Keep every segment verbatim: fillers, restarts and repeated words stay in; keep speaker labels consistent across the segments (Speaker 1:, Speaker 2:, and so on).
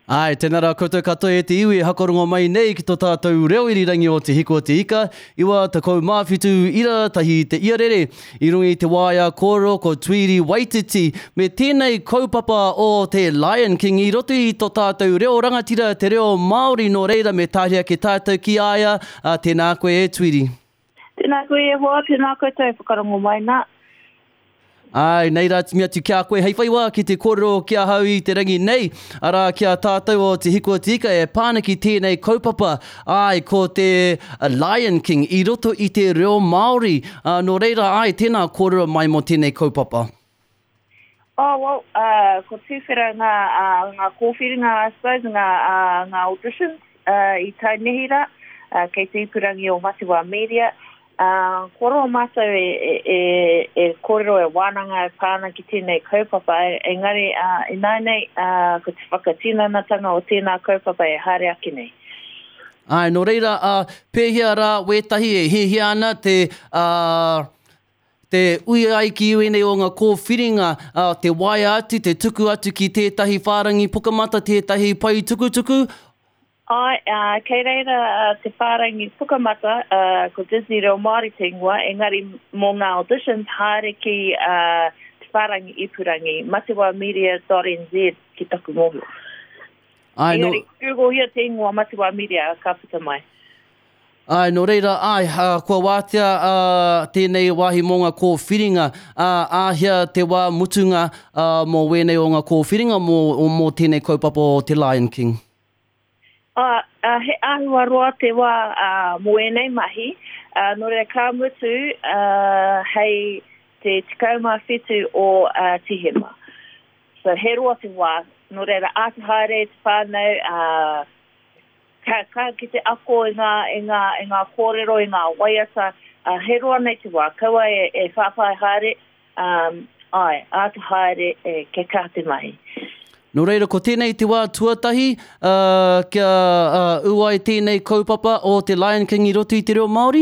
Speaker 1: Ai, tēnā rā koutou katoa e te iwi e hakorongo mai nei ki tō tātou reo irirangi o te hiko o te ika. Iwa te kou mawhitu ira tahi te iarere. I rungi te waia kōro ko Tweety Waititi. Me tēnei kaupapa o te Lion King i roto i tō tātou reo rangatira te reo Māori no reira me tāhia ke tātou ki aia. Uh, tēnā koe e Tweety.
Speaker 2: Tēnā koe e hoa, tēnā koe tau whakarongo mai nā.
Speaker 1: Ai, nei rā timi atu kia koe hei whaiwa ki te kōrero kia hau i te rangi nei. Ara kia tātou o te hiko o te ika e pānaki tēnei kaupapa. Ai, ko te uh, Lion King i roto i te reo Māori. Uh, no reira, ai, tēnā kōrero mai mo tēnei kaupapa.
Speaker 2: Oh, well, uh, ko tūwhera ngā, uh, ngā kōwhiringa, I suppose, ngā, uh, ngā auditions uh, i tai nehira, uh, kei te ipurangi o Matiwa Media. Uh, koro mātou e, e, e, e kōrero e wānanga e pāna ki tēnei kaupapa. Engari, uh, e nai nei, uh, ko te whakatinanatanga o tēnā kaupapa e haere aki nei.
Speaker 1: Ai, no reira, uh, pēhia rā wētahi e hehia ana te... Uh, Te ui ai ki iwi nei o ngā kōwhiringa, uh, te waia atu, te tuku atu ki tētahi whārangi pukamata, tētahi pai tuku tuku.
Speaker 2: Ai, uh, kei reira uh, te whārangi pukamata, uh, ko Disney Reo Māori te ingoa, engari mō ngā auditions haere ki uh, te whārangi ipurangi, matiwa media dot n z ki taku mohu.
Speaker 1: Ai,
Speaker 2: engari,
Speaker 1: no...
Speaker 2: Google hia te ingoa Matiwa Media, ka puta mai.
Speaker 1: Ai, no reira, ai, uh, kua wātea uh, tēnei wāhi mō ngā kōwhiringa, uh, āhia te wā mutunga uh, mō wēnei o ngā kōwhiringa mō, mō tēnei kaupapa o te Lion King.
Speaker 2: Uh, uh, he ahua roa te wā uh, moenei mahi, uh, no rea ka mutu uh, hei te tikauma whitu o uh, Tihema. So he roa te wā, no rea ātahaere te whānau, uh, ka, ka ki te ako i ngā, i ngā, i ngā kōrero, i ngā waiata, uh, he roa nei te wā, kaua e, e whāwhai haere, um, ai, ātahaere e ke kāte mahi.
Speaker 1: No reira, ko tēnei te wā tuatahi, uh, kia uh, uai tēnei kaupapa o te Lion King i roto i te reo Māori?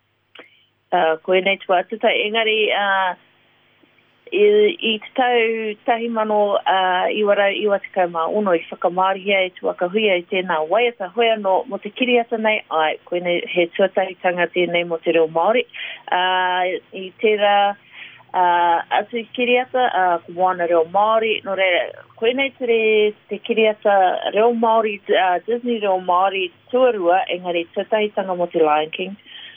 Speaker 2: Uh, koe nei te wā tuta, engari, uh, i, i te tau tahi mano uh, iwara iwa te kauma uno i whakamārihia e tuakahuia i tēnā waiata hoia no mo te kiriata nei, ai, koe nei he tuatahitanga tēnei mo te reo Māori. Uh, I tērā Uh, atu i kiriata, uh, ko moana reo Māori, no re, koe nei te, te kiriata reo Māori, uh, Disney reo Māori tuarua, engari tuatahitanga mo te Lion King.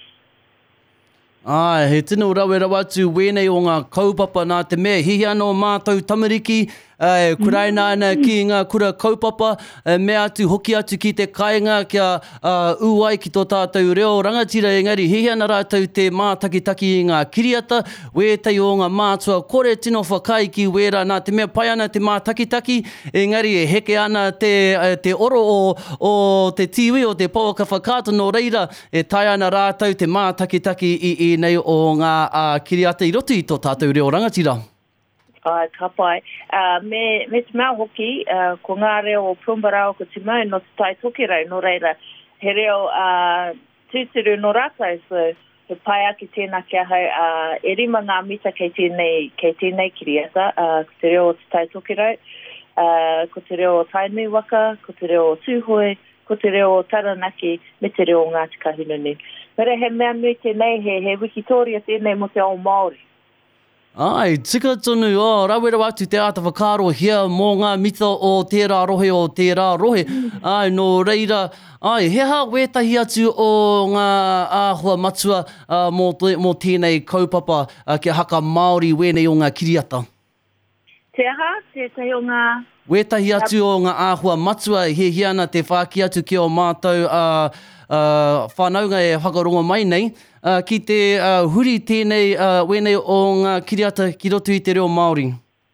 Speaker 1: Ai, he tino rawe rawa atu wēnei o ngā kaupapa nā te mea, hihi anō mātou tamariki, Uh, kuraina ana ki ngā kura kaupapa, uh, me atu hoki atu ki te kāinga kia uh, uai ki tō tātou reo rangatira, engari hihi ana rātou te mātakitaki i ngā kiriata, wētai o ngā mātua kore tino whakai ki wera nā te mea pai ana te mātakitaki, engari e heke ana te, uh, te oro o, o te tiwi o te pauaka whakāta no reira, e tai ana rātou te mātakitaki i, i nei o ngā uh, kiriata i roto i tō tātou reo rangatira.
Speaker 2: Ai, ka pai. Uh, me, me te mea hoki, uh, ko ngā reo o Pumbarao ko te mau no te tai toki rau, no reira, he reo uh, tūturu no rātai, so he pai aki tēnā kia hau, uh, e rima ngā mita kei tēnei, kei tēnei kiriata, uh, ko te reo o te tai toki rau, uh, ko te reo o Tainui Waka, ko te reo o Tūhoe, ko te reo o Taranaki, me te reo o Ngāti Kahununu. Mere he mea nui tēnei, he, he wikitoria tēnei mo te ao Māori.
Speaker 1: Ai, tika tonu, oh, rawera watu te ata whakaro hia mō ngā mita o tērā rohe o tērā rohe. Ai, no reira, ai, he ha wētahi atu o ngā āhua matua uh, mō, te, mō tēnei kaupapa uh, kia haka Māori wēnei o ngā kiriata.
Speaker 2: Te aha, te tahi o ngā...
Speaker 1: Wētahi atu o ngā āhua matua, he hiana te whāki atu ki o mātou uh, uh, whanaunga e whakarongo mai nei, uh, ki te uh, huri tēnei uh, wēnei o ngā kiriata ki roto i te reo Māori.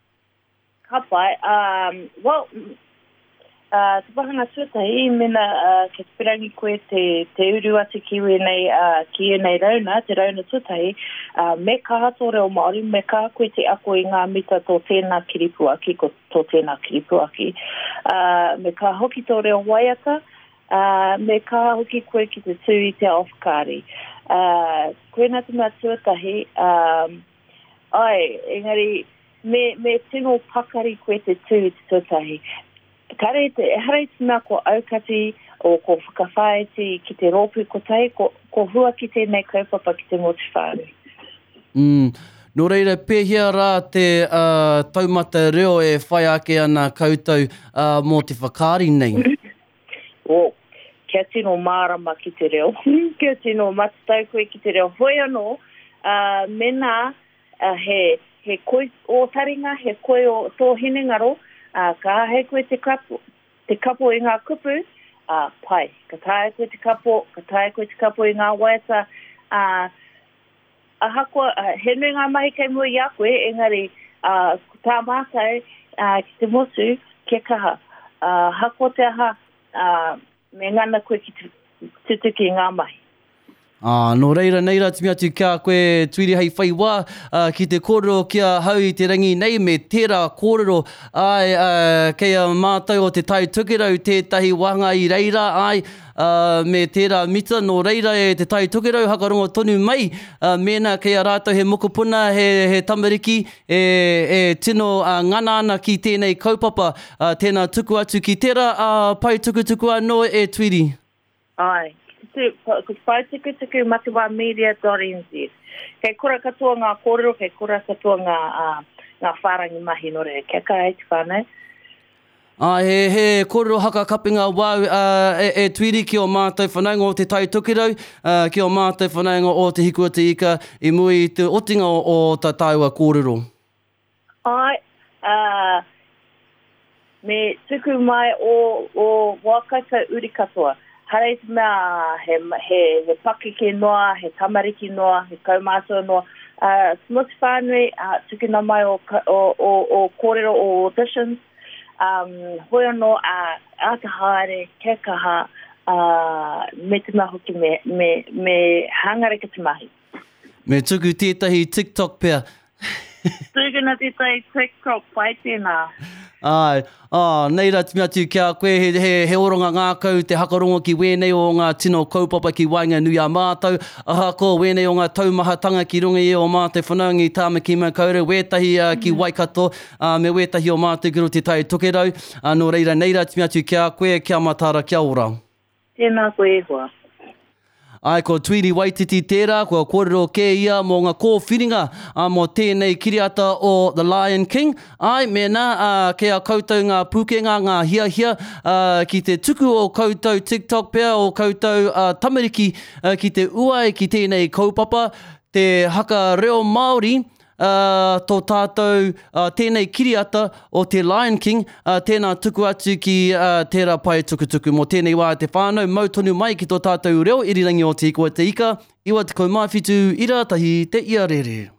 Speaker 2: Ka pai, um, well, uh, te wahanga tuatahi, mena uh, ke te pirangi koe te, te uru atu ki wēnei, uh, ki wēnei rauna, te rauna tuatahi, uh, me ka hato reo Māori, me ka koe te ako i ngā mita tō tēnā kiripuaki, ko tō tēnā kiripuaki, uh, me ka hoki tō reo waiata, Uh, me ka hoki koe ki te tū i te awhakari. Uh, koe nā te mea tuatahi, um, ai, engari, me, me tino pakari koe te tū i te tuatahi. kare te e harai tina ko aukati o ko whakawhaeti ki te rōpū ko tai, ko, ko hua ki tēnei kaupapa ki te moti whānui.
Speaker 1: Mm. Nō reira, pēhia rā te uh, taumata reo e whai ake ana koutou uh, mō te whakaari nei.
Speaker 2: O, kia tino mārama ki te reo. Kia tino matatau koe ki te reo. Hoi anō, uh, mena uh, he, he koe o taringa, he koe o tō hinengaro, uh, ka he koe te kapo, te kapo i ngā kupu, uh, pai. Ka tae koe te kapo, ka tae koe te kapo i ngā waeta, uh, a hakoa, uh, he nui ngā mahi kei mua i a koe, engari, uh, tā mātai, uh, ki te motu, ke kaha. Uh, hakoa te aha, uh, me ngana koe ki te tutuki ngā mahi.
Speaker 1: Ah, no reira, neira, timi atu kia koe tuiri hei whaiwa uh, ki te kōrero kia hau i te rangi nei me tērā kōrero ai uh, kei a mātou o te tai tukerau tētahi wanga i reira ai uh, me tērā mita no reira e te tai tukerau hakarongo tonu mai uh, mena kei a rātou he mokopuna he, he tamariki e, e tino uh, ngana ana ki tēnei kaupapa uh, tēnā tuku atu ki tērā uh, pai tukutuku anō e tuiri.
Speaker 2: Ai. Ko pai tuku tuku matawa media dot n z. Kei kura katoa ngā kōrero, kei kura katoa ngā, uh, ngā whārangi mahi no re. Kia ka eit whānei.
Speaker 1: Ah, he, he kōrero haka kapinga wau uh, e, e tuiri ki o mātou whanaunga o te tai tukirau, uh, ki o mātou whanaunga o te hikua te ika i mui te otinga o, o ta taua kōrero.
Speaker 2: Ai, uh, me tuku mai o, o wakaika uri katoa. Harei te mea he, he, he pakeke noa, he tamariki noa, he kaumātua noa. Uh, Moti whānui, uh, tukuna mai o, o, o, o kōrero o auditions. Um, hoi anō, uh, ata haere, kia kaha, uh, me te mea hoki me, me, me hangareka te mahi.
Speaker 1: Me tuku tētahi TikTok pia.
Speaker 2: Tukuna tētahi TikTok, pai tēnā.
Speaker 1: Ai, ah, neira timi atu kia koe he, he, he oronga ngākau te hakarongo ki wēnei o ngā tino kaupapa ki wainga nui a mātou. Aha ko wēnei o ngā taumahatanga ki runga i o mātou whanaungi tāmaki mā kaure, wētahi uh, ki Waikato, uh, me wētahi o mātou kiro te tai tokerau. Uh, no reira, neira timi atu kia koe, kia matara, kia ora.
Speaker 2: Tēnā koe hoa.
Speaker 1: Ai, ko Tuiri Waititi tērā, kua kōrero kē ia mō ngā kōwhiringa uh, mō tēnei kiriata o The Lion King. Ai, mena, uh, kea koutou ngā pūkenga, ngā hia hia, uh, ki te tuku o koutou TikTok pia, o koutou uh, tamariki uh, ki te uai ki tēnei kaupapa, te haka reo Māori, Uh, tō tātou uh, tēnei kiriata o te Lion King, uh, tēnā tuku atu ki uh, tērā pai tukutuku. Mō tēnei wā te whānau, mau tonu mai ki tō tātou reo, irirangi o te ikua te ika, iwa te kaumāwhitu, ira tahi te ia rere.